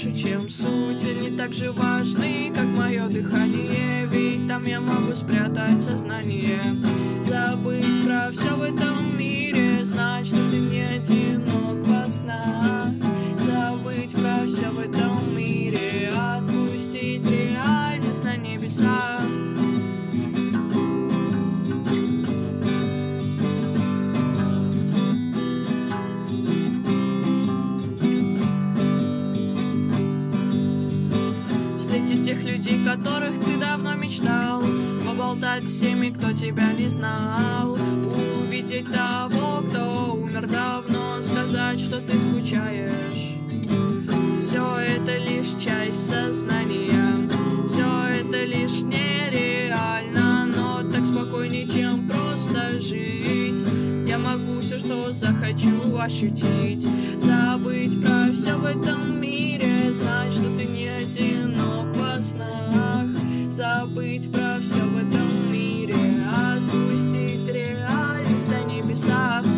больше, чем суть. Они так же важны, как мое дыхание, ведь там я могу спрятать сознание. Забыть про все в этом мире, знать, что ты не одинок во снах. Забыть про все в этом мире, отпустить реальность на небеса. Встретить тех людей, которых ты давно мечтал, поболтать с теми, кто тебя не знал, увидеть того, кто умер давно, сказать, что ты скучаешь. Все это лишь часть сознания, все это лишь нереально, но так спокойнее, чем просто жить. Я могу все, что захочу ощутить, забыть про все в этом мире, знать, что ты не одинок во снах. Забыть про все в этом мире, отпустить реальность на небесах.